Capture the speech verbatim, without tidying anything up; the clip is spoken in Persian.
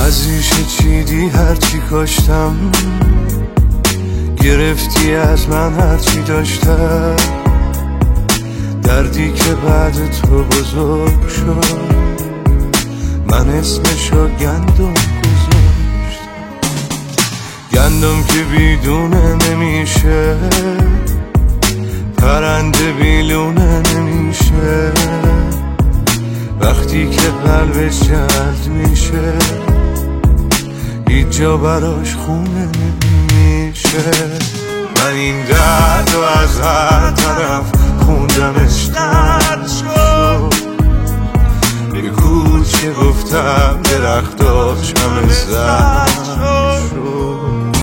از ریشه چیدی هرچی کاشتم، گرفتی از من هرچی داشتم. دردی که بعد تو بزرگ شد، من اسمشو گندم گذاشتم. گندم که بیدونه نمیشه، پرنده بیلونه نمیشه. وقتی که قلبش جلد میشه، هیچ جا براش خونه نمیشه. من این درد و از هر طرف خوندمش درد شد. به کوچه گفتم درختاش همه زد